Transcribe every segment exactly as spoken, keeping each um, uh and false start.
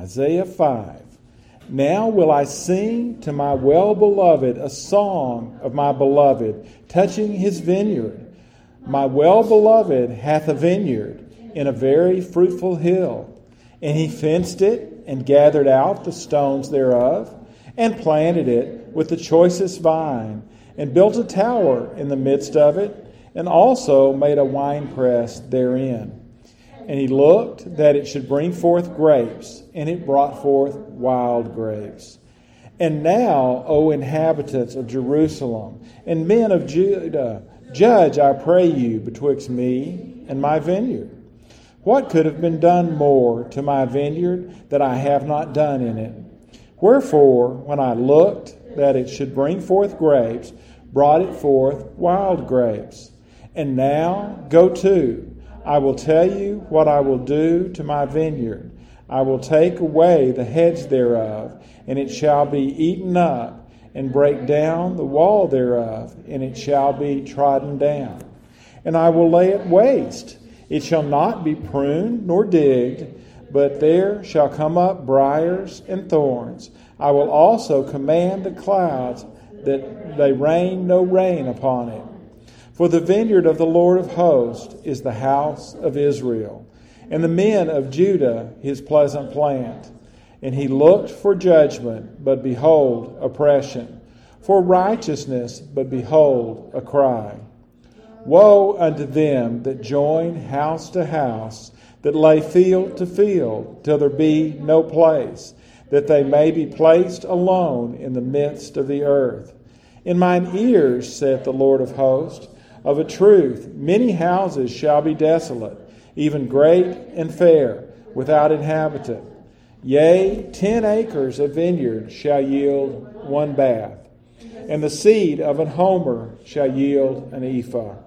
Isaiah five. Now will I sing to my well-beloved a song of my beloved, touching his vineyard. My well-beloved hath a vineyard in a very fruitful hill, and he fenced it and gathered out the stones thereof, and planted it with the choicest vine, and built a tower in the midst of it, and also made a winepress therein. And he looked that it should bring forth grapes, and it brought forth wild grapes. And now, O inhabitants of Jerusalem, and men of Judah, judge, I pray you, betwixt me and my vineyard. What could have been done more to my vineyard that I have not done in it? Wherefore, when I looked that it should bring forth grapes, brought it forth wild grapes. And now, go to, I will tell you what I will do to my vineyard. I will take away the hedge thereof, and it shall be eaten up, and break down the wall thereof, and it shall be trodden down. And I will lay it waste. It shall not be pruned nor digged, but there shall come up briars and thorns. I will also command the clouds that they rain no rain upon it. For the vineyard of the Lord of hosts is the house of Israel, and the men of Judah his pleasant plant. And he looked for judgment, but behold, oppression; for righteousness, but behold, a cry. Woe unto them that join house to house, that lay field to field, till there be no place, that they may be placed alone in the midst of the earth. In mine ears, saith the Lord of hosts, of a truth, many houses shall be desolate, even great and fair, without inhabitant. Yea, ten acres of vineyard shall yield one bath, and the seed of an homer shall yield an ephah.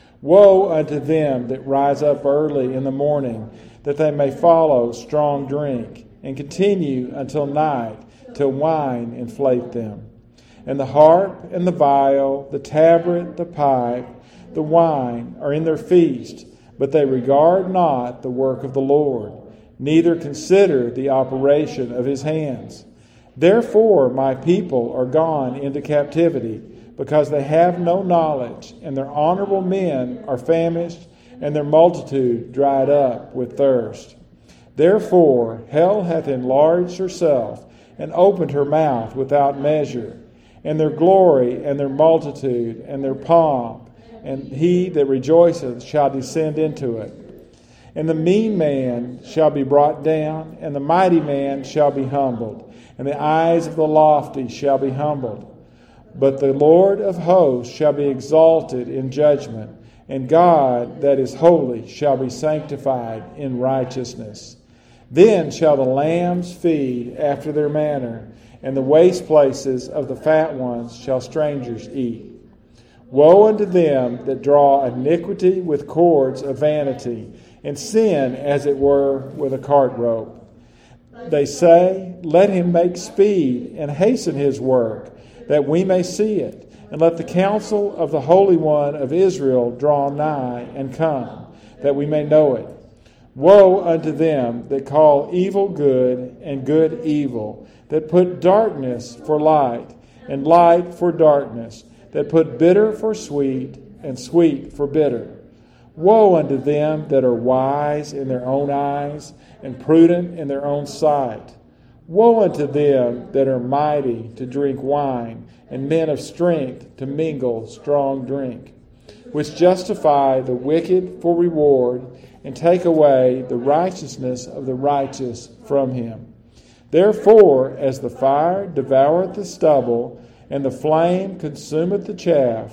Woe unto them that rise up early in the morning, that they may follow strong drink, and continue until night, till wine inflate them. And the harp and the viol, the tabret, the pipe, the wine are in their feast, but they regard not the work of the Lord, neither consider the operation of his hands. Therefore my people are gone into captivity, because they have no knowledge, and their honorable men are famished, and their multitude dried up with thirst. Therefore hell hath enlarged herself, and opened her mouth without measure, and their glory, and their multitude, and their pomp, and he that rejoiceth shall descend into it. And the mean man shall be brought down, and the mighty man shall be humbled, and the eyes of the lofty shall be humbled. But the Lord of hosts shall be exalted in judgment, and God that is holy shall be sanctified in righteousness. Then shall the lambs feed after their manner, and the waste places of the fat ones shall strangers eat. Woe unto them that draw iniquity with cords of vanity, and sin as it were with a cart rope. They say, let him make speed and hasten his work, that we may see it. And let the counsel of the Holy One of Israel draw nigh and come, that we may know it. Woe unto them that call evil good and good evil, that put darkness for light and light for darkness, that put bitter for sweet and sweet for bitter. Woe unto them that are wise in their own eyes and prudent in their own sight. Woe unto them that are mighty to drink wine, and men of strength to mingle strong drink, which justify the wicked for reward, and take away the righteousness of the righteous from him. Therefore, as the fire devoureth the stubble, and the flame consumeth the chaff,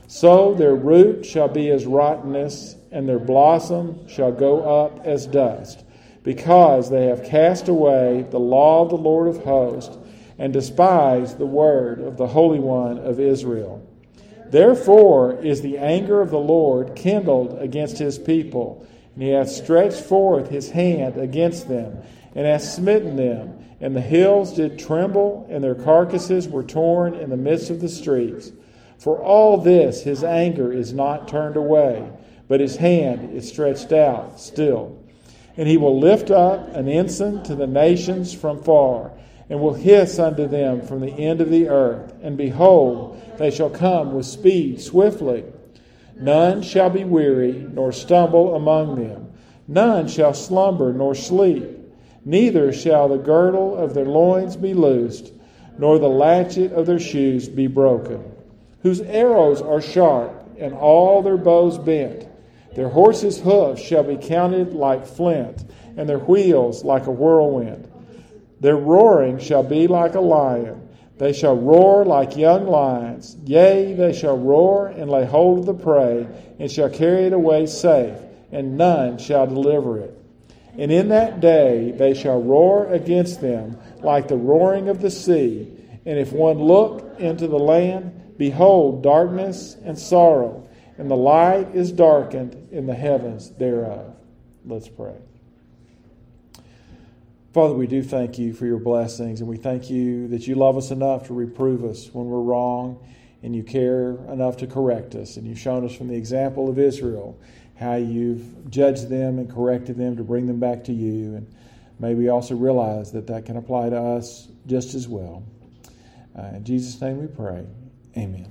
so their root shall be as rottenness, and their blossom shall go up as dust, because they have cast away the law of the Lord of hosts, and despised the word of the Holy One of Israel. Therefore is the anger of the Lord kindled against his people, and he hath stretched forth his hand against them, and hath smitten them. And the hills did tremble, and their carcasses were torn in the midst of the streets. For all this his anger is not turned away, but his hand is stretched out still. And he will lift up an ensign to the nations from far, and will hiss unto them from the end of the earth. And behold, they shall come with speed swiftly. None shall be weary, nor stumble among them. None shall slumber nor sleep. Neither shall the girdle of their loins be loosed, nor the latchet of their shoes be broken. Whose arrows are sharp, and all their bows bent. Their horses' hoofs shall be counted like flint, and their wheels like a whirlwind. Their roaring shall be like a lion. They shall roar like young lions. Yea, they shall roar and lay hold of the prey, and shall carry it away safe, and none shall deliver it. And in that day they shall roar against them like the roaring of the sea. And if one look into the land, behold, darkness and sorrow, and the light is darkened in the heavens thereof. Let's pray. Father, we do thank you for your blessings, and we thank you that you love us enough to reprove us when we're wrong, and you care enough to correct us. And you've shown us from the example of Israel how you've judged them and corrected them to bring them back to you. And may we also realize that that can apply to us just as well. Uh, in Jesus' name we pray. Amen.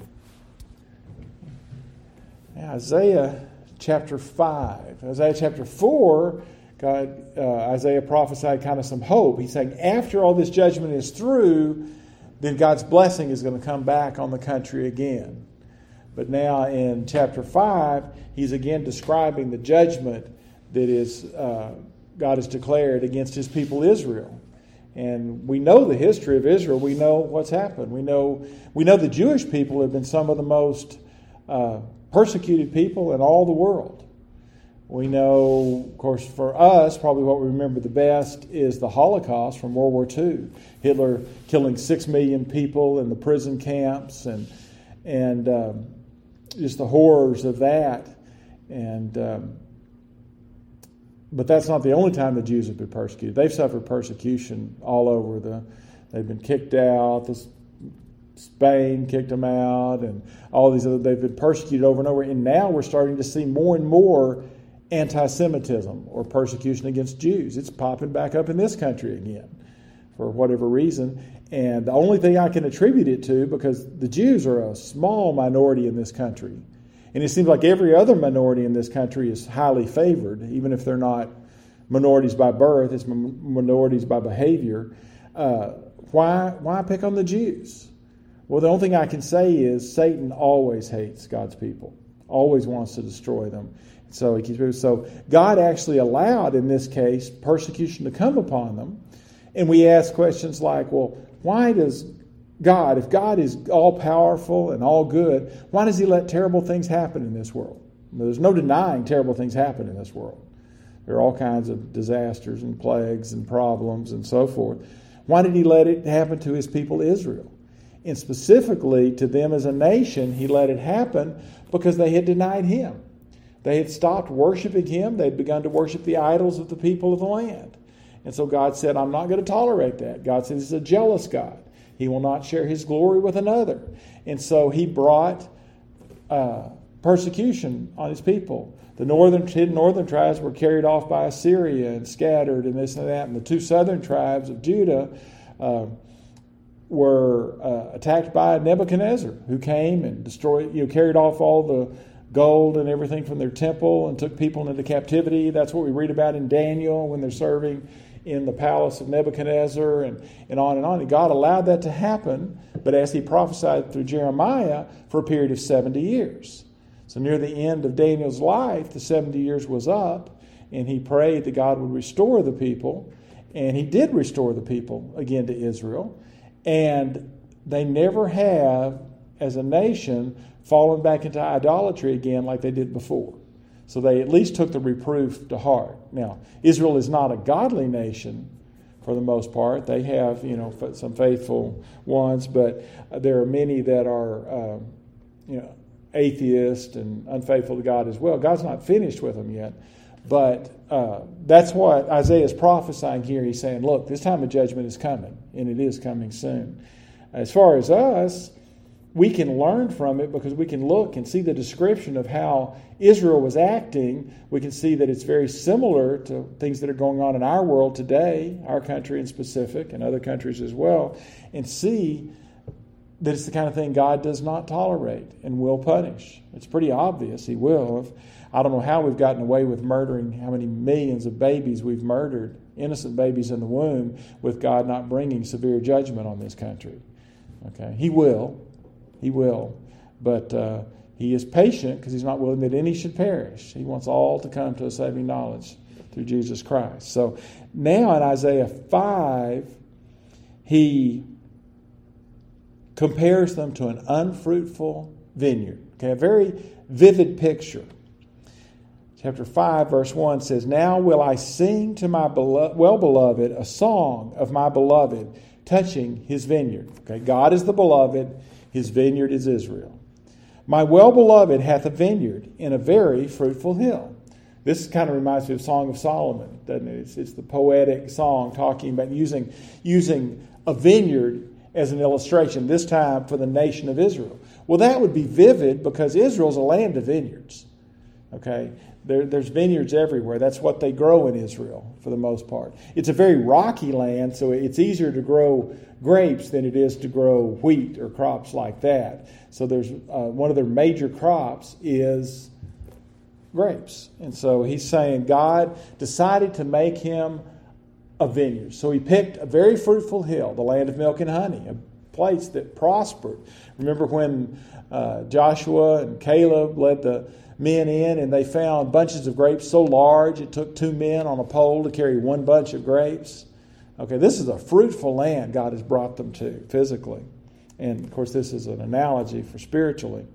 Now, Isaiah chapter five. Isaiah chapter four, God, uh, Isaiah prophesied kind of some hope. He's saying after all this judgment is through, then God's blessing is going to come back on the country again. But now in chapter five, he's again describing the judgment that is uh, God has declared against his people Israel. And we know the history of Israel. We know what's happened. We know we know the Jewish people have been some of the most uh, persecuted people in all the world. We know, of course, for us, probably what we remember the best is the Holocaust from World War Two. Hitler killing six million people in the prison camps, and and um, just the horrors of that. And um, but that's not the only time the Jews have been persecuted. They've suffered persecution all over the. They've been kicked out. The, Spain kicked them out, and all these other. They've been persecuted over and over. And now we're starting to see more and more anti-Semitism or persecution against Jews. It's popping back up in this country again for whatever reason. And the only thing I can attribute it to, because the Jews are a small minority in this country. And it seems like every other minority in this country is highly favored, even if they're not minorities by birth, it's minorities by behavior. Uh, why, why pick on the Jews? Well, the only thing I can say is Satan always hates God's people, always wants to destroy them. So, he keeps, so God actually allowed, in this case, persecution to come upon them. And we ask questions like, well, why does God, if God is all-powerful and all good, why does he let terrible things happen in this world? There's no denying terrible things happen in this world. There are all kinds of disasters and plagues and problems and so forth. Why did he let it happen to his people Israel? And specifically to them as a nation, he let it happen because they had denied him. They had stopped worshiping him. They had begun to worship the idols of the people of the land. And so God said, I'm not going to tolerate that. God said he's a jealous God. He will not share his glory with another. And so he brought uh, persecution on his people. The northern, ten northern tribes were carried off by Assyria and scattered and this and that. And the two southern tribes of Judah uh, were uh, attacked by Nebuchadnezzar, who came and destroyed, you know, carried off all the gold and everything from their temple and took people into captivity. That's what we read about in Daniel when they're serving in the palace of Nebuchadnezzar, and, and on and on. And God allowed that to happen, but as he prophesied through Jeremiah, for a period of seventy years. So near the end of Daniel's life, the seventy years was up, and he prayed that God would restore the people, and he did restore the people again to Israel. And they never have, as a nation, fallen back into idolatry again like they did before. So they at least took the reproof to heart. Now, Israel is not a godly nation for the most part. They have, you know, some faithful ones, but there are many that are, um, you know, atheist and unfaithful to God as well. God's not finished with them yet. But uh, that's what Isaiah is prophesying here. He's saying, look, this time of judgment is coming, and it is coming soon. As far as us, we can learn from it because we can look and see the description of how Israel was acting. We can see that it's very similar to things that are going on in our world today, our country in specific, and other countries as well, and see that it's the kind of thing God does not tolerate and will punish. It's pretty obvious He will. If, I don't know how we've gotten away with murdering how many millions of babies we've murdered, innocent babies in the womb, with God not bringing severe judgment on this country. Okay, He will. He will. But uh, He is patient because He's not willing that any should perish. He wants all to come to a saving knowledge through Jesus Christ. So now in Isaiah five, He compares them to an unfruitful vineyard. Okay, a very vivid picture. Chapter five, verse one says, "Now will I sing to my belo- well-beloved a song of my beloved, touching his vineyard." Okay, God is the beloved. His vineyard is Israel. "My well-beloved hath a vineyard in a very fruitful hill." This kind of reminds me of Song of Solomon, doesn't it? It's, it's the poetic song talking about using, using a vineyard as an illustration, this time for the nation of Israel. Well, that would be vivid because Israel's a land of vineyards. Okay? There, there's vineyards everywhere. That's what they grow in Israel for the most part. It's a very rocky land, so it's easier to grow grapes than it is to grow wheat or crops like that. So there's uh, one of their major crops is grapes. And so he's saying God decided to make him a vineyard. So he picked a very fruitful hill, the land of milk and honey, a place that prospered. Remember when uh, Joshua and Caleb led the men in and they found bunches of grapes so large it took two men on a pole to carry one bunch of grapes? Okay, this is a fruitful land God has brought them to physically. And of course this is an analogy for spiritually.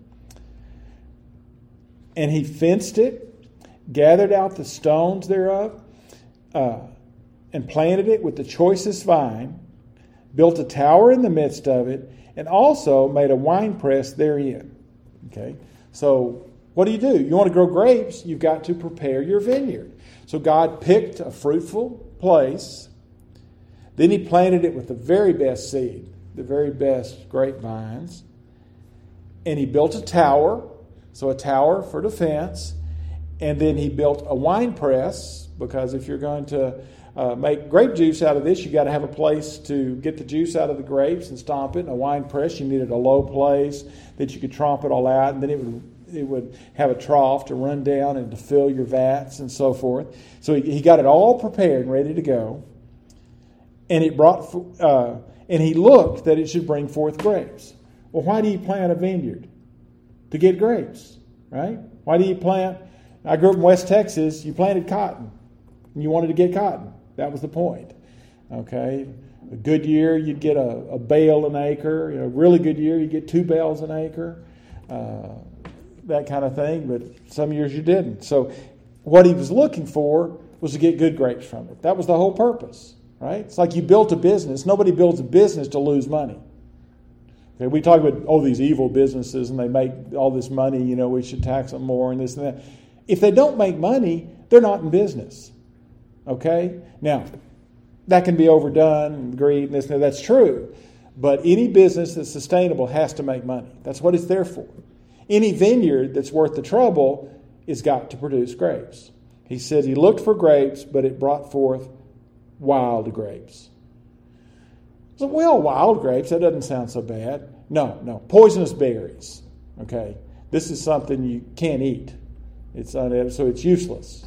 "And he fenced it, gathered out the stones thereof, uh, and planted it with the choicest vine, built a tower in the midst of it, and also made a winepress therein." Okay, so what do you do? You want to grow grapes, you've got to prepare your vineyard. So God picked a fruitful place. Then he planted it with the very best seed, the very best grapevines. And he built a tower, so a tower for defense. And then he built a wine press, because if you're going to uh, make grape juice out of this, you've got to have a place to get the juice out of the grapes and stomp it. In a wine press, you needed a low place that you could tromp it all out, and then it would it would have a trough to run down and to fill your vats and so forth. So he, he got it all prepared and ready to go. And it brought, uh, and he looked that it should bring forth grapes. Well, why do you plant a vineyard? To get grapes, right? Why do you plant? I grew up in West Texas. You planted cotton, and you wanted to get cotton. That was the point. Okay, a good year you'd get a, a bale an acre. You know, a really good year you'd get two bales an acre. Uh, that kind of thing, but some years you didn't. So what he was looking for was to get good grapes from it. That was the whole purpose, right? It's like you built a business. Nobody builds a business to lose money. Okay, we talk about, oh, these evil businesses and they make all this money, you know, we should tax them more and this and that. If they don't make money, they're not in business. Okay? Now, that can be overdone, and greed and this and that. That's true. But any business that's sustainable has to make money. That's what it's there for. Any vineyard that's worth the trouble has got to produce grapes. He said he looked for grapes, but it brought forth wild grapes. So, well, wild grapes, that doesn't sound so bad. No, no. Poisonous berries. Okay? This is something you can't eat. It's un- so it's useless.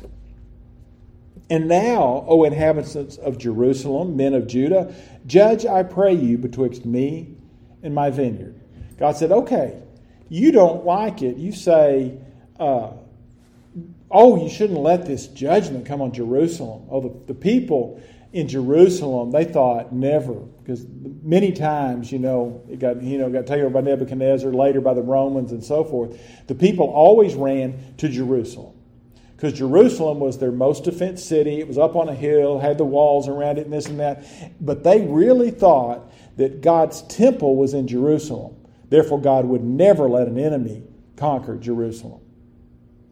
"And now, O inhabitants of Jerusalem, men of Judah, judge, I pray you, betwixt me and my vineyard." God said, okay, you don't like it. You say, uh, oh, you shouldn't let this judgment come on Jerusalem. Oh, the, the people in Jerusalem, they thought never, because many times, you know, it got you know got taken over by Nebuchadnezzar, later by the Romans and so forth. The people always ran to Jerusalem because Jerusalem was their most defense city. It was up on a hill, had the walls around it and this and that. But they really thought that God's temple was in Jerusalem. Therefore, God would never let an enemy conquer Jerusalem.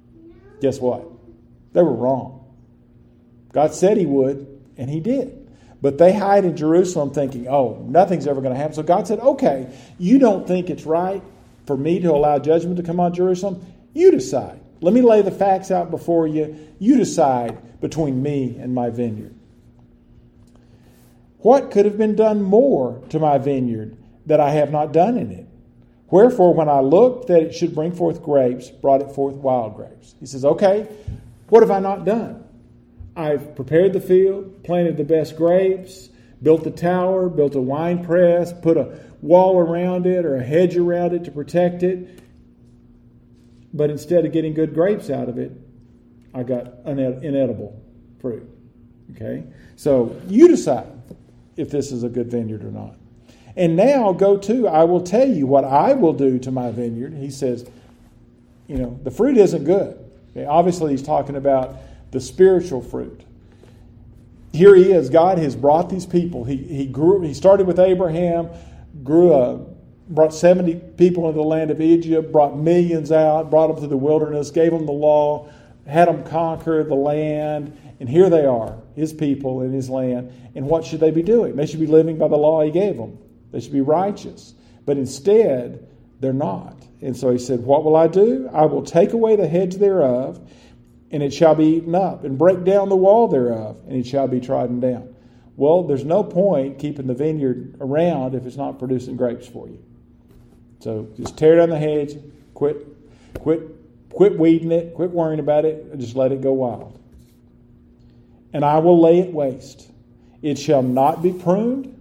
Guess what? They were wrong. God said he would, and he did. But they hide in Jerusalem thinking, oh, nothing's ever going to happen. So God said, okay, you don't think it's right for me to allow judgment to come on Jerusalem? You decide. Let me lay the facts out before you. You decide between me and my vineyard. What could have been done more to my vineyard that I have not done in it? Wherefore, when I looked that it should bring forth grapes, brought it forth wild grapes. He says, okay, what have I not done? I've prepared the field, planted the best grapes, built the tower, built a wine press, put a wall around it or a hedge around it to protect it. But instead of getting good grapes out of it, I got inedible fruit. Okay? So you decide if this is a good vineyard or not. And now go to, I will tell you what I will do to my vineyard. He says, you know, the fruit isn't good. Okay? Obviously, he's talking about the spiritual fruit. Here he is. God has brought these people. He he grew. He started with Abraham, grew a, brought seventy people into the land of Egypt, brought millions out, brought them through the wilderness, gave them the law, had them conquer the land, and here they are, his people in his land. And what should they be doing? They should be living by the law he gave them. They should be righteous. But instead, they're not. And so he said, what will I do? I will take away the hedge thereof, and it shall be eaten up, and break down the wall thereof, and it shall be trodden down. Well, there's no point keeping the vineyard around if it's not producing grapes for you. So just tear down the hedge, quit, quit, quit weeding it, quit worrying about it, and just let it go wild. And I will lay it waste. It shall not be pruned,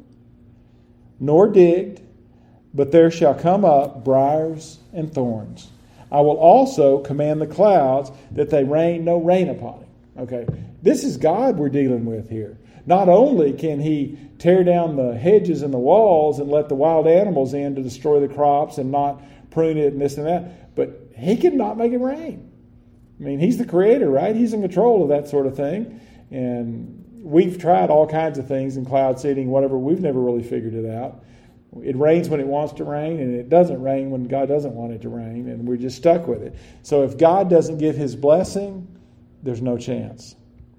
nor digged, but there shall come up briars and thorns. I will also command the clouds that they rain no rain upon it. Okay, this is God we're dealing with here. Not only can he tear down the hedges and the walls and let the wild animals in to destroy the crops and not prune it and this and that, but he can not make it rain. I mean, he's the creator, right? He's in control of that sort of thing. And we've tried all kinds of things in cloud seeding, whatever. We've never really figured it out. It rains when it wants to rain, and it doesn't rain when God doesn't want it to rain, and we're just stuck with it. So if God doesn't give his blessing, there's no chance.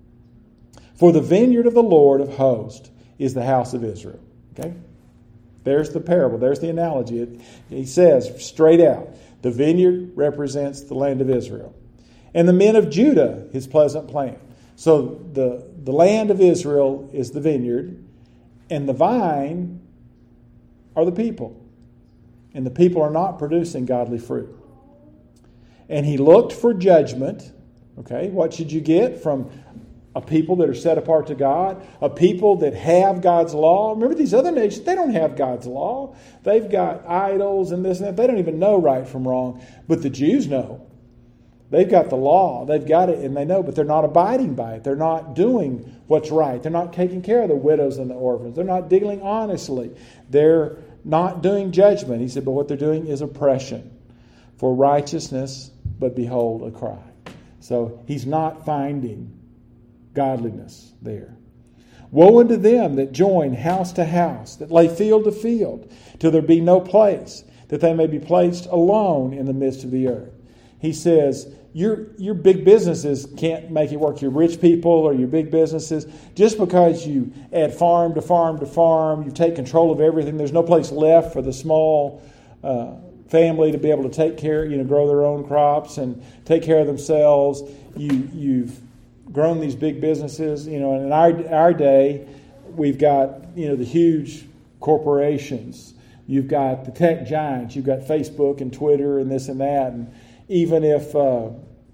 For the vineyard of the Lord of hosts is the house of Israel. Okay? There's the parable. There's the analogy. It, he says straight out, the vineyard represents the land of Israel. And the men of Judah, his pleasant plant. So the, the land of Israel is the vineyard, and the vine are the people. And the people are not producing godly fruit. And he looked for judgment. Okay, what should you get from a people that are set apart to God? A people that have God's law. Remember these other nations, they don't have God's law. They've got idols and this and that. They don't even know right from wrong. But the Jews know. They've got the law. They've got it and they know, but they're not abiding by it. They're not doing what's right. They're not taking care of the widows and the orphans. They're not dealing honestly. They're not doing judgment. He said, but what they're doing is oppression. For righteousness, but behold, a cry. So he's not finding godliness there. Woe unto them that join house to house, that lay field to field, till there be no place, that they may be placed alone in the midst of the earth. He says, your, your big businesses can't make it work. Your rich people or your big businesses, just because you add farm to farm to farm, you take control of everything, there's no place left for the small uh, family to be able to take care, you know, grow their own crops and take care of themselves. You, you've grown these big businesses, you know, and in our, our day, we've got, you know, the huge corporations. You've got the tech giants. You've got Facebook and Twitter and this and that. And even if uh,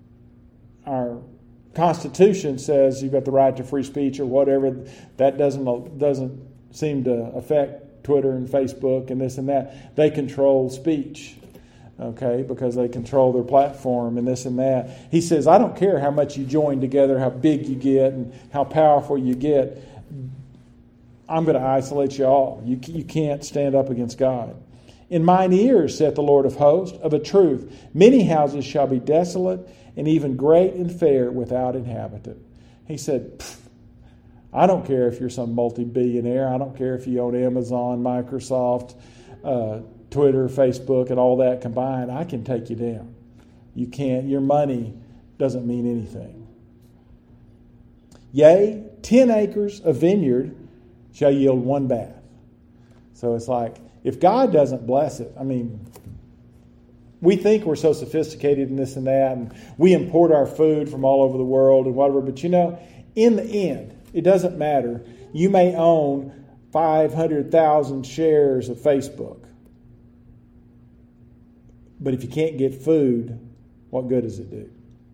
our Constitution says you've got the right to free speech or whatever, that doesn't doesn't seem to affect Twitter and Facebook and this and that. They control speech, okay, because they control their platform and this and that. He says, I don't care how much you join together, how big you get, and how powerful you get. I'm going to isolate you all. You, you can't stand up against God. In mine ears, saith the Lord of hosts, of a truth, many houses shall be desolate, and even great and fair without inhabitant. He said, I don't care if you're some multi-billionaire. I don't care if you own Amazon, Microsoft, uh, Twitter, Facebook, and all that combined. I can take you down. You can't. Your money doesn't mean anything. Yea, ten acres of vineyard shall yield one bath. So it's like, if God doesn't bless it, I mean, we think we're so sophisticated in this and that, and we import our food from all over the world and whatever, but you know, in the end, it doesn't matter. You may own five hundred thousand shares of Facebook, but if you can't get food, what good does it do?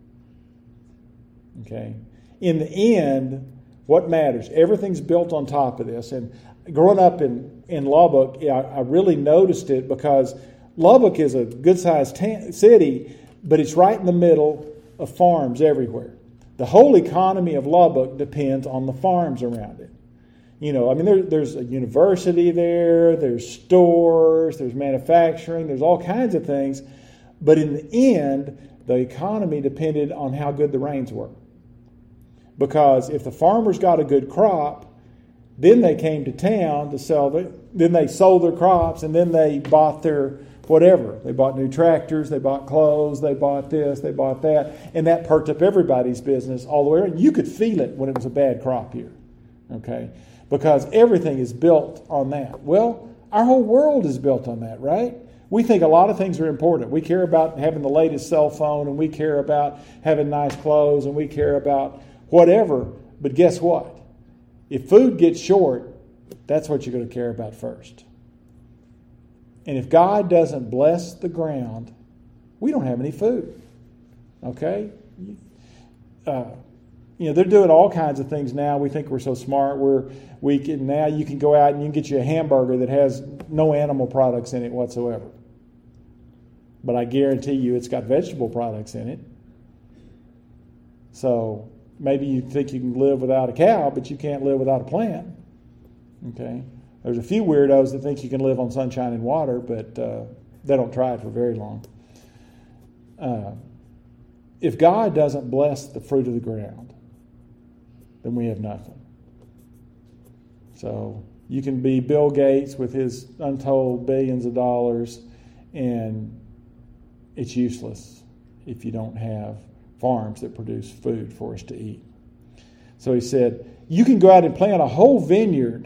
Okay? In the end, what matters? Everything's built on top of this. And growing up in, in Lubbock, yeah, I, I really noticed it because Lubbock is a good-sized ta- city, but it's right in the middle of farms everywhere. The whole economy of Lubbock depends on the farms around it. You know, I mean, there, there's a university there, there's stores, there's manufacturing, there's all kinds of things. But in the end, the economy depended on how good the rains were. Because if the farmers got a good crop, then they came to town to sell it. Then they sold their crops, and then they bought their whatever. They bought new tractors, they bought clothes, they bought this, they bought that. And that perked up everybody's business all the way around. You could feel it when it was a bad crop year. Okay? Because everything is built on that. Well, our whole world is built on that, right? We think a lot of things are important. We care about having the latest cell phone, and we care about having nice clothes, and we care about whatever. But guess what? If food gets short, that's what you're going to care about first. And if God doesn't bless the ground, we don't have any food. Okay? Uh, you know, they're doing all kinds of things now. We think we're so smart. We're we can now you can go out and you can get you a hamburger that has no animal products in it whatsoever. But I guarantee you it's got vegetable products in it. So maybe you think you can live without a cow, but you can't live without a plant. Okay? There's a few weirdos that think you can live on sunshine and water, but uh, they don't try it for very long. Uh, if God doesn't bless the fruit of the ground, then we have nothing. So you can be Bill Gates with his untold billions of dollars, and it's useless if you don't have farms that produce food for us to eat. So he said, you can go out and plant a whole vineyard,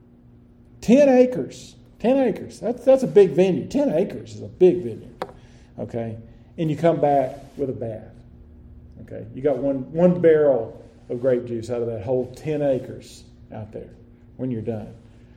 ten acres. ten acres. That's, that's a big vineyard. ten acres is a big vineyard. Okay? And you come back with a bath. Okay? You got one, one barrel of grape juice out of that whole ten acres out there when you're done.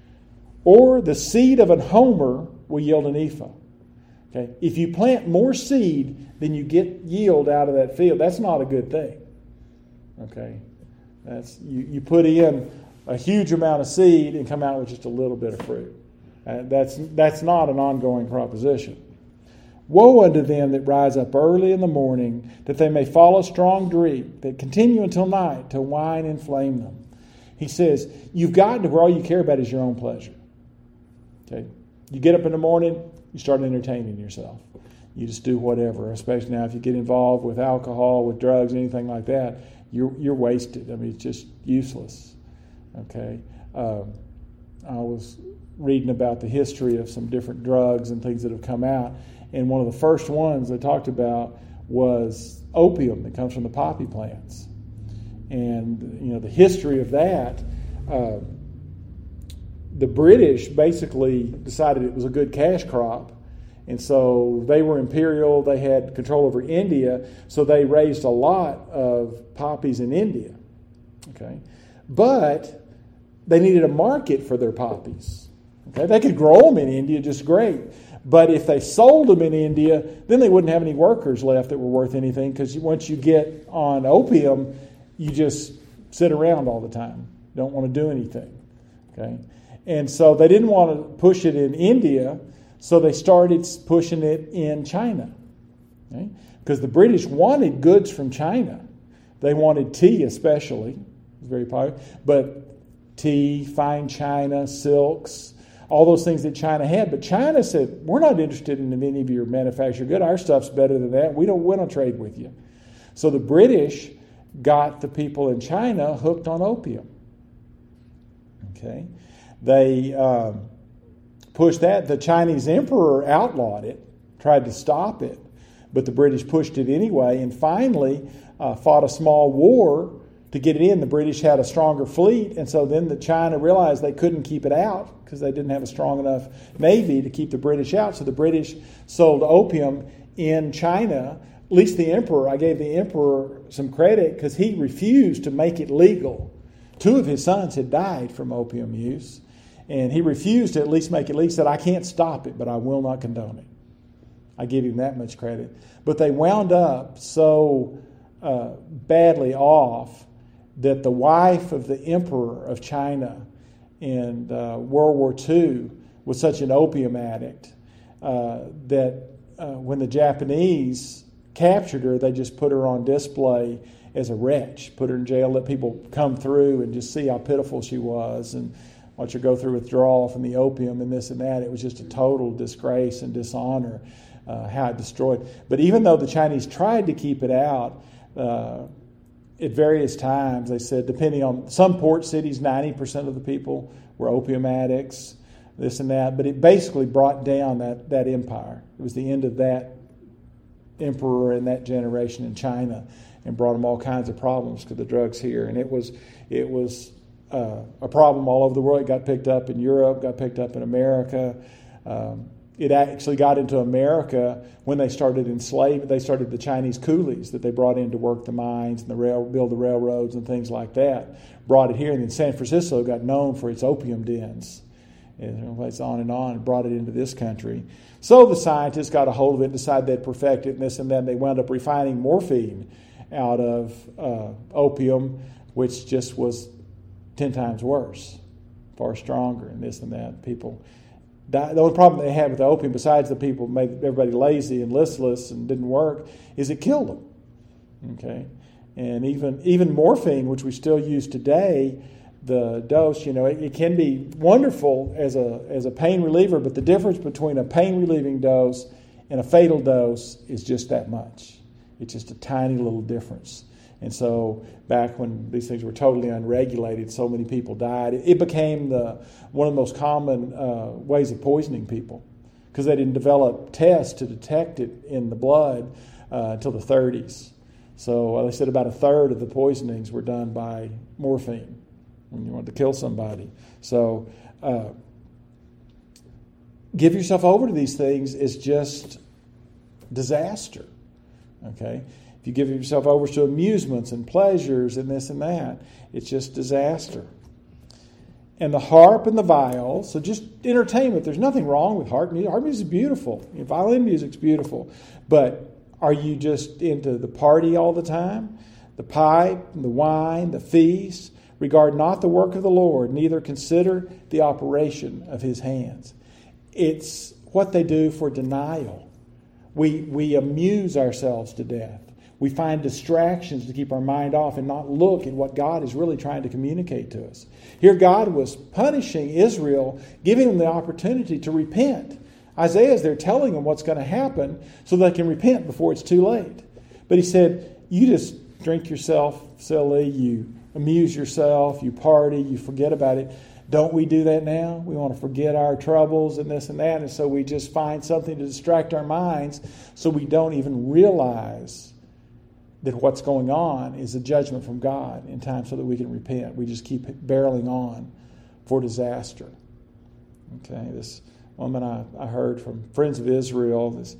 Or the seed of an homer will yield an ephah. Okay? If you plant more seed than you get yield out of that field, that's not a good thing. Okay? That's you, you put in a huge amount of seed and come out with just a little bit of fruit. Uh, that's that's not an ongoing proposition. Woe unto them that rise up early in the morning, that they may follow strong drink, that continue until night, to wine inflame them. He says, you've gotten to where all you care about is your own pleasure. Okay? You get up in the morning, you start entertaining yourself. You just do whatever, especially now if you get involved with alcohol, with drugs, anything like that, you're, you're wasted. I mean, it's just useless. Okay? Um, I was reading about the history of some different drugs and things that have come out, and one of the first ones they talked about was opium that comes from the poppy plants. And, you know, the history of that, uh, the British basically decided it was a good cash crop. And so they were imperial, they had control over India, so they raised a lot of poppies in India. Okay? But they needed a market for their poppies. Okay? They could grow them in India just great. But if they sold them in India, then they wouldn't have any workers left that were worth anything, because once you get on opium, you just sit around all the time. Don't want to do anything. Okay? And so they didn't want to push it in India, so they started pushing it in China. Okay? Because the British wanted goods from China. They wanted tea especially. It was very popular. But tea, fine china, silks, all those things that China had. But China said, we're not interested in any of your manufactured good. Our stuff's better than that. We don't want to trade with you. So the British got the people in China hooked on opium. Okay? They um, pushed that. The Chinese emperor outlawed it, tried to stop it, but the British pushed it anyway, and finally uh, fought a small war to get it in. The British had a stronger fleet, and so then the China realized they couldn't keep it out because they didn't have a strong enough navy to keep the British out. So the British sold opium in China. At least the emperor, I gave the emperor some credit because he refused to make it legal. Two of his sons had died from opium use, and he refused to at least make it legal. He said, I can't stop it, but I will not condone it. I give him that much credit. But they wound up so uh, badly off that the wife of the emperor of China in uh, World War Two was such an opium addict uh, that uh, when the Japanese captured her, they just put her on display as a wretch, put her in jail, let people come through and just see how pitiful she was and watch her go through withdrawal from the opium and this and that. It was just a total disgrace and dishonor, uh, how it destroyed. But even though the Chinese tried to keep it out, uh, at various times, they said, depending on some port cities, ninety percent of the people were opium addicts, this and that. But it basically brought down that, that empire. It was the end of that emperor and that generation in China, and brought them all kinds of problems to the drugs here. And it was it was uh, a problem all over the world. It got picked up in Europe, got picked up in America. Um, it actually got into America when they started enslaving. They started the Chinese coolies that they brought in to work the mines and the rail, build the railroads and things like that. Brought it here, and then San Francisco got known for its opium dens. And it's on and on, and brought it into this country. So the scientists got a hold of it and decided they'd perfect it and this and then. They wound up refining morphine out of uh, opium, which just was ten times worse, far stronger, and this and that. People die. The only problem they had with the opium, besides the people made everybody lazy and listless and didn't work, is it killed them. Okay, and even even morphine, which we still use today, the dose, you know, it, it can be wonderful as a as a pain reliever, but the difference between a pain relieving dose and a fatal dose is just that much. It's just a tiny little difference. And so back when these things were totally unregulated, so many people died. It, it became the one of the most common uh, ways of poisoning people because they didn't develop tests to detect it in the blood uh, until the thirties. So uh, they said about a third of the poisonings were done by morphine when you wanted to kill somebody. So uh, give yourself over to these things is just disaster. Okay? If you give yourself over to amusements and pleasures and this and that, it's just disaster. And the harp and the viol, so just entertainment. There's nothing wrong with harp music. Harp music is beautiful. Violin music's beautiful. But are you just into the party all the time? The pipe, and the wine, the feast? Regard not the work of the Lord, neither consider the operation of his hands. It's what they do for denial. We we amuse ourselves to death. We find distractions to keep our mind off and not look at what God is really trying to communicate to us. Here God was punishing Israel, giving them the opportunity to repent. Isaiah is there telling them what's going to happen so they can repent before it's too late. But he said, you just drink yourself silly, you amuse yourself, you party, you forget about it. Don't we do that now? We want to forget our troubles and this and that, and so we just find something to distract our minds so we don't even realize that what's going on is a judgment from God in time so that we can repent. We just keep barreling on for disaster. Okay, this woman I, I heard from Friends of Israel, this,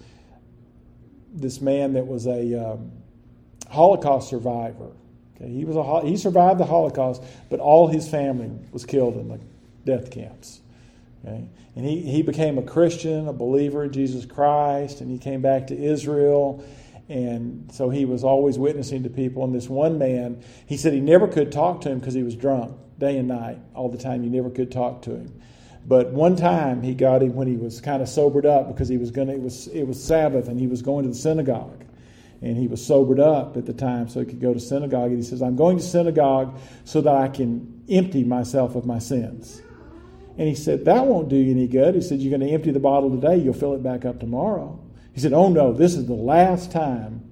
this man that was a um, Holocaust survivor. He was a, he survived the Holocaust, but all his family was killed in the death camps. Okay? And he, he became a Christian, a believer in Jesus Christ, and he came back to Israel. And so he was always witnessing to people. And this one man, he said he never could talk to him because he was drunk day and night. All the time, you never could talk to him. But one time he got him when he was kind of sobered up because he was going to, it was it was Sabbath and he was going to the synagogue. And he was sobered up at the time so he could go to synagogue. And he says, I'm going to synagogue so that I can empty myself of my sins. And he said, that won't do you any good. He said, you're going to empty the bottle today, you'll fill it back up tomorrow. He said, oh no, this is the last time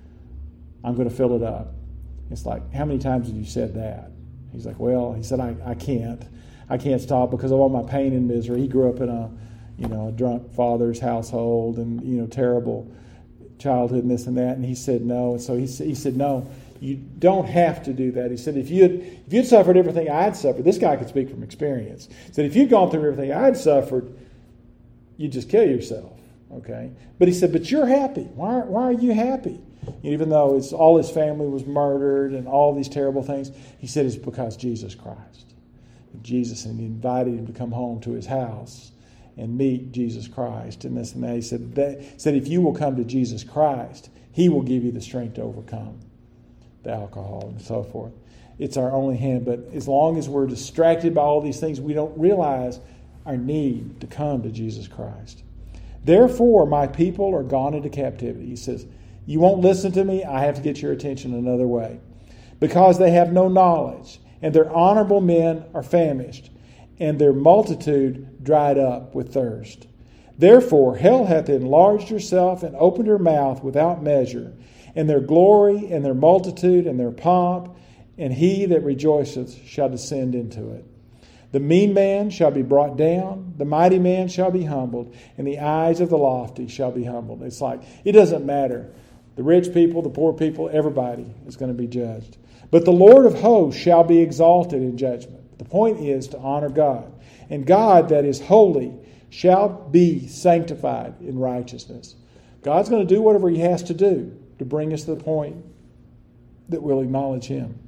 I'm going to fill it up. It's like, how many times have you said that? He's like, well, he said, I, I can't. I can't stop because of all my pain and misery. He grew up in a, you know, a drunk father's household and, you know, terrible childhood and this and that. And he said no. And so he, he said, no, you don't have to do that. He said, if you'd, if you'd suffered everything I'd suffered, this guy could speak from experience. He said, if you'd gone through everything I'd suffered, you'd just kill yourself. Okay? But he said, but you're happy. Why, why are you happy? Even though it's, all his family was murdered and all these terrible things, he said it's because Jesus Christ. Jesus, and he invited him to come home to his house and meet Jesus Christ. And this and that. He said, that, said if you will come to Jesus Christ, he will give you the strength to overcome the alcohol and so forth. It's our only hand. But as long as we're distracted by all these things, we don't realize our need to come to Jesus Christ. Therefore, my people are gone into captivity. He says, you won't listen to me, I have to get your attention another way. Because they have no knowledge, and their honorable men are famished, and their multitude dried up with thirst. Therefore, hell hath enlarged herself and opened her mouth without measure, and their glory and their multitude and their pomp, and he that rejoiceth shall descend into it. The mean man shall be brought down, the mighty man shall be humbled, and the eyes of the lofty shall be humbled. It's like, it doesn't matter. The rich people, the poor people, everybody is going to be judged. But the Lord of hosts shall be exalted in judgment. The point is to honor God. And God that is holy shall be sanctified in righteousness. God's going to do whatever he has to do to bring us to the point that we'll acknowledge him.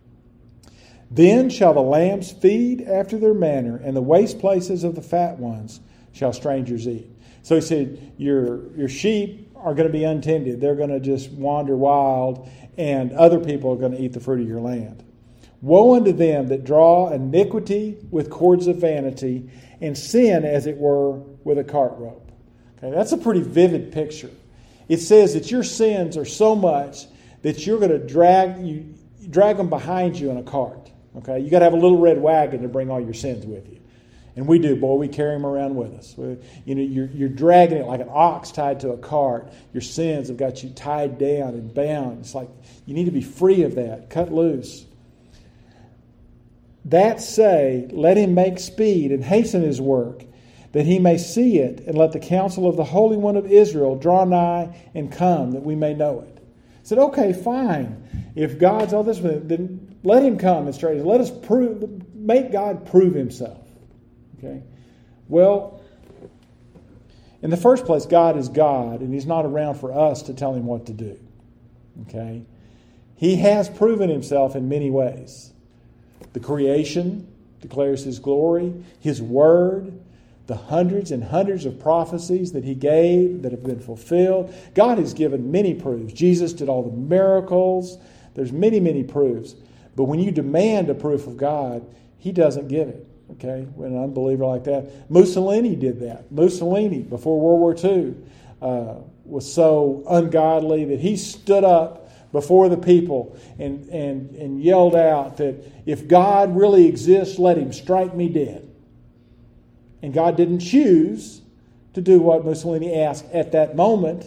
Then shall the lambs feed after their manner, and the waste places of the fat ones shall strangers eat. So he said, your, your sheep are going to be untended. They're going to just wander wild, and other people are going to eat the fruit of your land. Woe unto them that draw iniquity with cords of vanity, and sin, as it were, with a cart rope. Okay, that's a pretty vivid picture. It says that your sins are so much that you're going to drag you drag them behind you in a cart. Okay, you got to have a little red wagon to bring all your sins with you, and we do. Boy, we carry them around with us. We, you know, you're you're dragging it like an ox tied to a cart. Your sins have got you tied down and bound. It's like you need to be free of that, cut loose. That say, let him make speed and hasten his work, that he may see it, and let the counsel of the Holy One of Israel draw nigh and come, that we may know it. I said, okay, fine. If God's all this, then let him come and straighten. Let us prove, make God prove himself. Okay. Well, in the first place, God is God, and he's not around for us to tell him what to do. Okay. He has proven himself in many ways. The creation declares his glory, his word, the hundreds and hundreds of prophecies that he gave that have been fulfilled. God has given many proofs. Jesus did all the miracles. There's many, many proofs. But when you demand a proof of God, he doesn't give it. Okay, when an unbeliever like that. Mussolini did that. Mussolini, before World War Two, uh, was so ungodly that he stood up before the people and, and, and yelled out that if God really exists, let him strike me dead. And God didn't choose to do what Mussolini asked at that moment.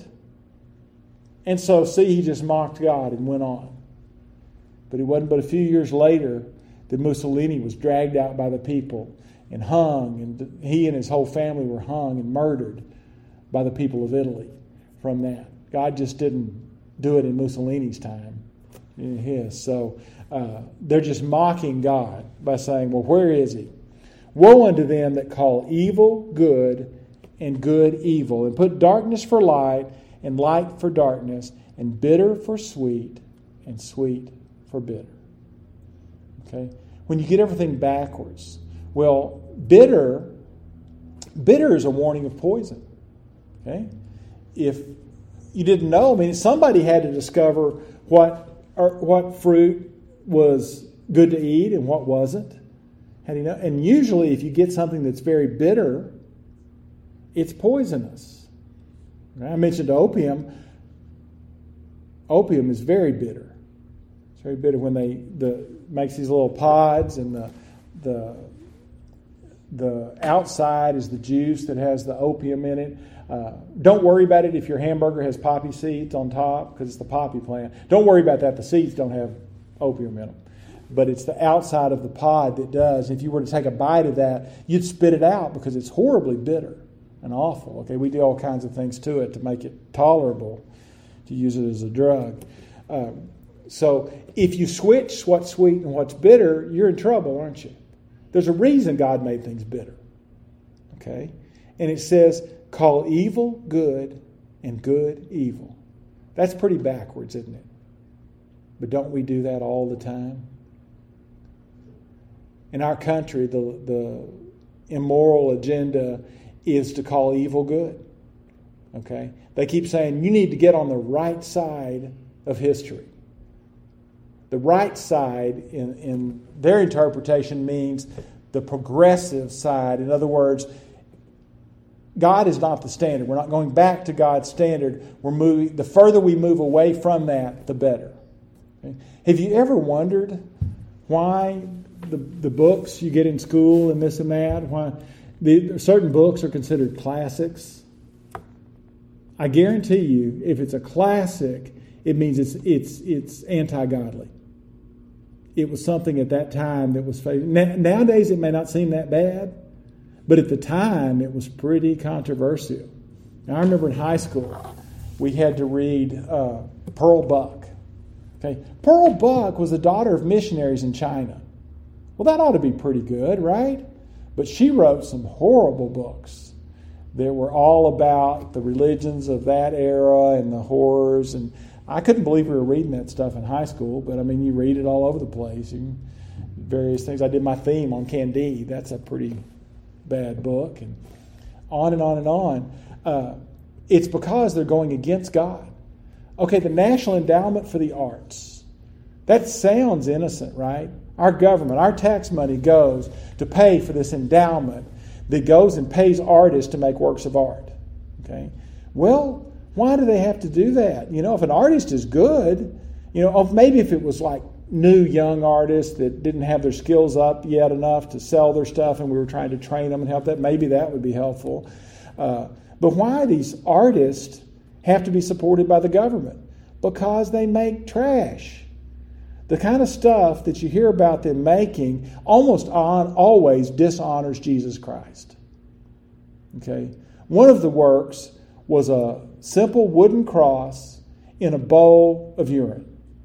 And so, see, he just mocked God and went on. But it wasn't but a few years later that Mussolini was dragged out by the people and hung, and he and his whole family were hung and murdered by the people of Italy from that. God just didn't do it in Mussolini's time, in his. So uh, they're just mocking God by saying, well, where is he? Woe unto them that call evil good and good evil, and put darkness for light and light for darkness, and bitter for sweet and sweet for bitter. Okay? When you get everything backwards, well, bitter, bitter is a warning of poison. Okay? If you didn't know, I mean, somebody had to discover what or what fruit was good to eat and what wasn't. How do you know? And usually, if you get something that's very bitter, it's poisonous. I mentioned opium. Opium is very bitter. It's very bitter when they the makes these little pods, and the the the outside is the juice that has the opium in it. Uh, don't worry about it if your hamburger has poppy seeds on top, because it's the poppy plant. Don't worry about that. The seeds don't have opium in them. But it's the outside of the pod that does. If you were to take a bite of that, you'd spit it out because it's horribly bitter and awful. Okay, we do all kinds of things to it to make it tolerable, to use it as a drug. Uh, So if you switch what's sweet and what's bitter, you're in trouble, aren't you? There's a reason God made things bitter. Okay? And it says, call evil good and good evil. That's pretty backwards, isn't it? But don't we do that all the time? In our country, the, the immoral agenda is to call evil good. Okay? They keep saying, you need to get on the right side of history. The right side, in, in their interpretation, means the progressive side. In other words, God is not the standard. We're not going back to God's standard. We're moving. The further we move away from that, the better. Okay? Have you ever wondered why the, the books you get in school and this and that, why the, certain books are considered classics? I guarantee you, if it's a classic, it means it's it's it's anti-godly. It was something at that time that was favored. Nowadays, it may not seem that bad, but at the time, it was pretty controversial. Now, I remember in high school, we had to read uh, Pearl Buck. Okay, Pearl Buck was the daughter of missionaries in China. Well, that ought to be pretty good, right? But she wrote some horrible books that were all about the religions of that era and the horrors. And I couldn't believe we were reading that stuff in high school, but I mean, you read it all over the place. You, various things. I did my theme on Candide. That's a pretty bad book, and on and on and on. Uh, it's because they're going against God. Okay, the National Endowment for the Arts. That sounds innocent, right? Our government, our tax money goes to pay for this endowment that goes and pays artists to make works of art. Okay, well, why do they have to do that? You know, if an artist is good, you know, maybe if it was like new young artists that didn't have their skills up yet enough to sell their stuff and we were trying to train them and help that, maybe that would be helpful. Uh, but why these artists have to be supported by the government? Because they make trash. The kind of stuff that you hear about them making almost on, always dishonors Jesus Christ. Okay? One of the works was a simple wooden cross in a bowl of urine.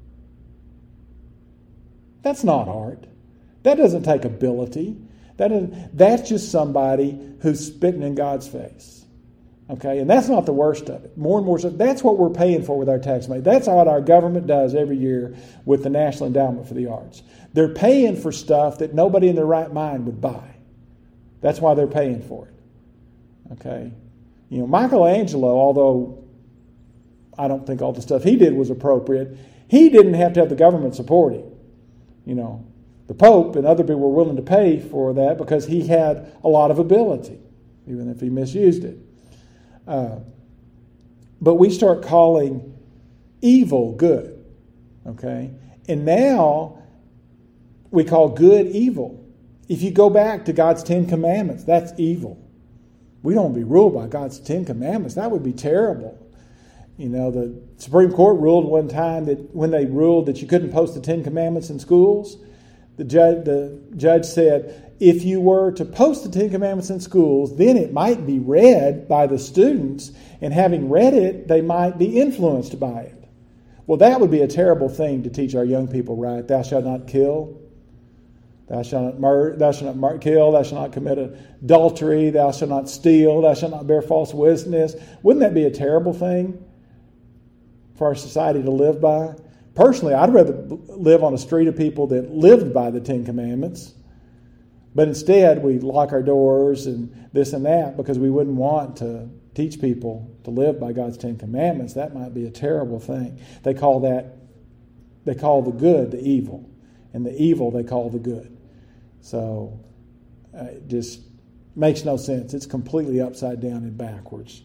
That's not art. That doesn't take ability. That isn't, that's just somebody who's spitting in God's face. Okay, and that's not the worst of it. More and more, so that's what we're paying for with our tax money. That's what our government does every year with the National Endowment for the Arts. They're paying for stuff that nobody in their right mind would buy. That's why they're paying for it. Okay, you know, Michelangelo, although I don't think all the stuff he did was appropriate, he didn't have to have the government support him. You know, the Pope and other people were willing to pay for that because he had a lot of ability, even if he misused it. Uh, but we start calling evil good, okay? And now we call good evil. If you go back to God's Ten Commandments, that's evil. We don't be ruled by God's Ten Commandments. That would be terrible. You know, the Supreme Court ruled one time that when they ruled that you couldn't post the Ten Commandments in schools, the judge, the judge said, if you were to post the Ten Commandments in schools, then it might be read by the students, and having read it, they might be influenced by it. Well, that would be a terrible thing to teach our young people, right? Thou shalt not kill. Thou shalt not murder. Thou shalt not mur- kill. Thou shalt not commit adultery. Thou shalt not steal. Thou shalt not bear false witness. Wouldn't that be a terrible thing for our society to live by? Personally, I'd rather live on a street of people that lived by the Ten Commandments. But instead, we lock our doors and this and that because we wouldn't want to teach people to live by God's Ten Commandments. That might be a terrible thing. They call that, they call the good the evil. And the evil they call the good. So uh, it just makes no sense. It's completely upside down and backwards.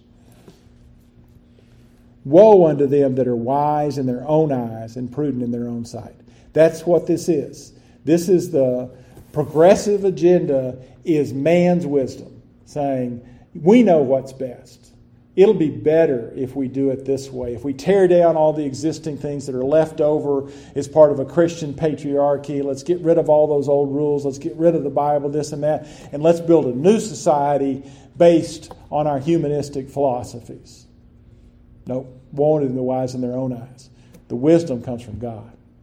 Woe unto them that are wise in their own eyes and prudent in their own sight. That's what this is. This is the progressive agenda, is man's wisdom, saying, we know what's best. It'll be better if we do it this way. If we tear down all the existing things that are left over as part of a Christian patriarchy, let's get rid of all those old rules, let's get rid of the Bible, this and that, and let's build a new society based on our humanistic philosophies. Nope. Woe unto the wise in their own eyes. The wisdom comes from God.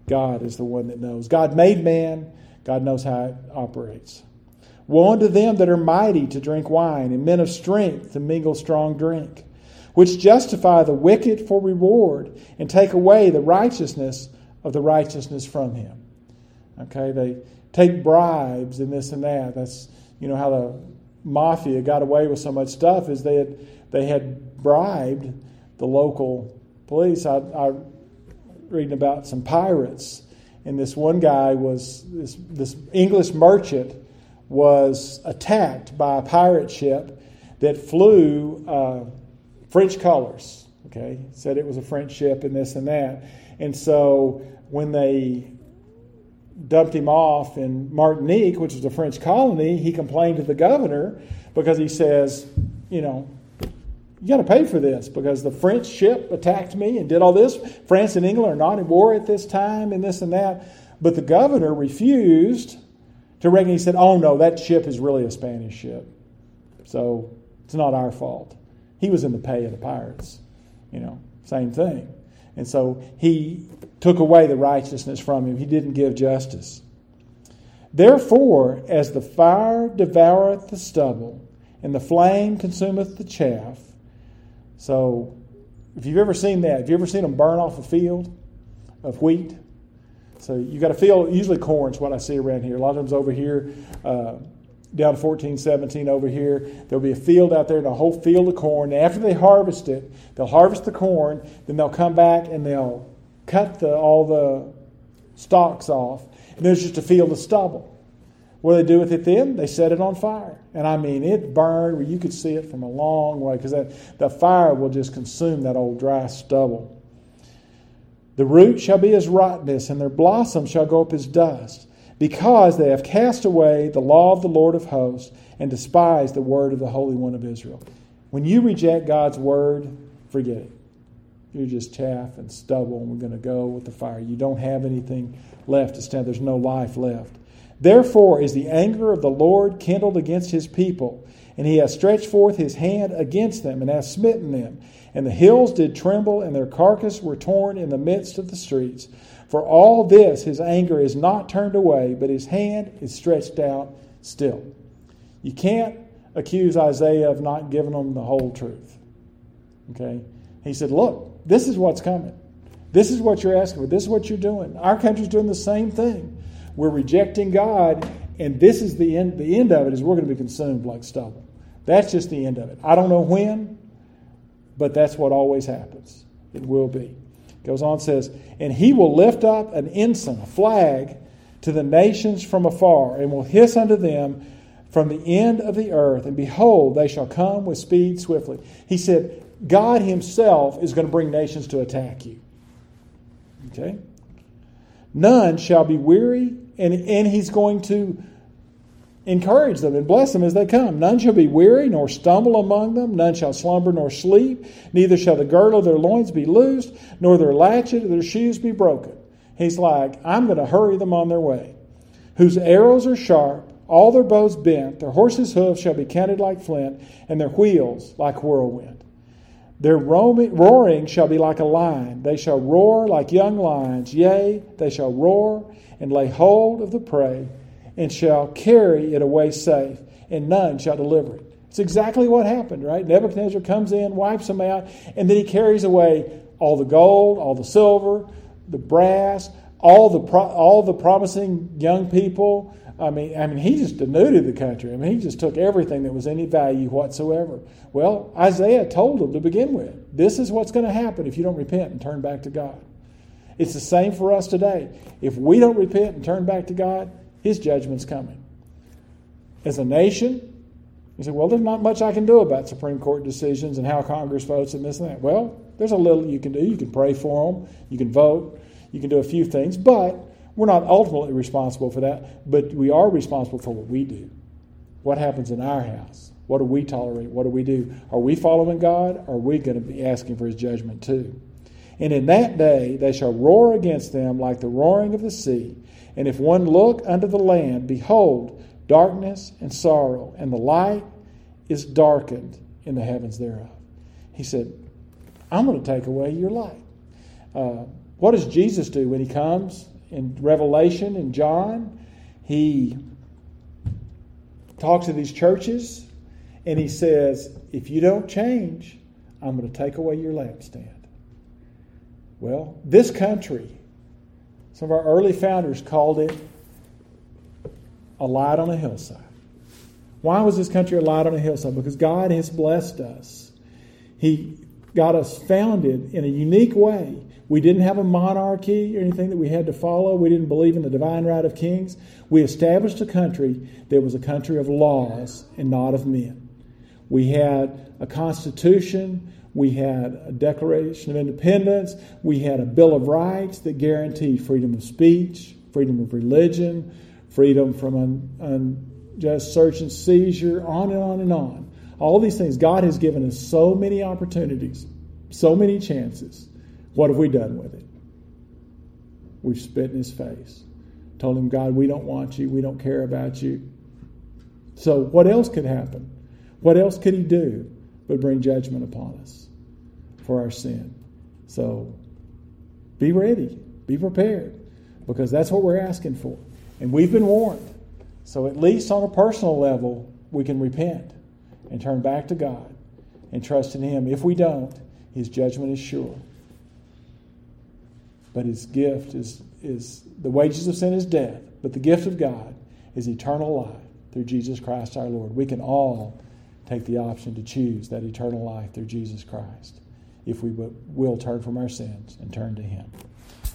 God is the one that knows. God made man. God knows how it operates. Woe unto them that are mighty to drink wine, and men of strength to mingle strong drink, which justify the wicked for reward, and take away the righteousness of the righteousness from him. Okay, they take bribes and this and that. That's, you know, how the mafia got away with so much stuff, is they had they had bribed the local police. I, I reading about some pirates, and this one guy was this this English merchant was attacked by a pirate ship that flew uh, French colors. Okay, said it was a French ship and this and that, and so when they dumped him off in Martinique, which was a French colony, he complained to the governor because he says, you know, you got to pay for this because the French ship attacked me and did all this. France and England are not in war at this time and this and that. But the governor refused to recognize. He said, oh no, that ship is really a Spanish ship. So it's not our fault. He was in the pay of the pirates. You know, same thing. And so he took away the righteousness from him. He didn't give justice. Therefore, as the fire devoureth the stubble, and the flame consumeth the chaff. So, if you've ever seen that, have you ever seen them burn off a field of wheat? So you got a field, usually corn's what I see around here. A lot of times over here, uh, down to fourteen seventeen over here, there'll be a field out there and a whole field of corn. And after they harvest it, they'll harvest the corn, then they'll come back and they'll cut the, all the stalks off, and there's just a field of stubble. What do they do with it then? They set it on fire. And I mean, it burned where you could see it from a long way, because that the fire will just consume that old dry stubble. The root shall be as rottenness, and their blossom shall go up as dust, because they have cast away the law of the Lord of hosts and despised the word of the Holy One of Israel. When you reject God's word, forget it. You're just chaff and stubble, and we're going to go with the fire. You don't have anything left to stand. There's no life left. Therefore is the anger of the Lord kindled against his people, and he hath stretched forth his hand against them, and hath smitten them. And the hills did tremble, and their carcass were torn in the midst of the streets. For all this his anger is not turned away, but his hand is stretched out still. You can't accuse Isaiah of not giving them the whole truth. Okay? He said, look, this is what's coming. This is what you're asking for. This is what you're doing. Our country's doing the same thing. We're rejecting God, and this is the end. The end of it is we're going to be consumed like stubble. That's just the end of it. I don't know when, but that's what always happens. It will be. Goes on and says, and he will lift up an ensign, a flag, to the nations from afar, and will hiss unto them from the end of the earth, and behold, they shall come with speed swiftly. He said, God himself is going to bring nations to attack you. Okay? None shall be weary, and, and he's going to encourage them and bless them as they come. None shall be weary, nor stumble among them. None shall slumber nor sleep. Neither shall the girdle of their loins be loosed, nor their latchet of their shoes be broken. He's like, I'm going to hurry them on their way. Whose arrows are sharp, all their bows bent. Their horses' hoofs shall be counted like flint, and their wheels like whirlwind. Their roaring shall be like a lion. They shall roar like young lions. Yea, they shall roar and lay hold of the prey, and shall carry it away safe, and none shall deliver it. It's exactly what happened, right? Nebuchadnezzar comes in, wipes them out, and then he carries away all the gold, all the silver, the brass, all the pro- all the promising young people. I mean, I mean, he just denuded the country. I mean, he just took everything that was any value whatsoever. Well, Isaiah told them to begin with, this is what's going to happen if you don't repent and turn back to God. It's the same for us today. If we don't repent and turn back to God, his judgment's coming. As a nation, you say, well, there's not much I can do about Supreme Court decisions and how Congress votes and this and that. Well, there's a little you can do. You can pray for them. You can vote. You can do a few things. But we're not ultimately responsible for that. But we are responsible for what we do. What happens in our house? What do we tolerate? What do we do? Are we following God? Or are we going to be asking for his judgment too? And in that day they shall roar against them like the roaring of the sea. And if one look unto the land, behold, darkness and sorrow, and the light is darkened in the heavens thereof. He said, I'm going to take away your light. Uh, what does Jesus do when he comes in Revelation and John, he talks to these churches and he says, if you don't change, I'm going to take away your lampstand. Well, this country, some of our early founders called it a light on a hillside. Why was this country a light on a hillside? Because God has blessed us. He got us founded in a unique way. We didn't have a monarchy or anything that we had to follow. We didn't believe in the divine right of kings. We established a country that was a country of laws and not of men. We had a constitution. We had a Declaration of Independence. We had a Bill of Rights that guaranteed freedom of speech, freedom of religion, freedom from un, unjust search and seizure, on and on and on. All these things. God has given us so many opportunities, so many chances. What have we done with it? We've spit in his face. Told him, God, we don't want you. We don't care about you. So what else could happen? What else could he do but bring judgment upon us for our sin? So be ready. Be prepared. Because that's what we're asking for. And we've been warned. So at least on a personal level, we can repent and turn back to God and trust in him. If we don't, his judgment is sure. But his gift is, is the wages of sin is death. But the gift of God is eternal life through Jesus Christ our Lord. We can all take the option to choose that eternal life through Jesus Christ if we will turn from our sins and turn to him.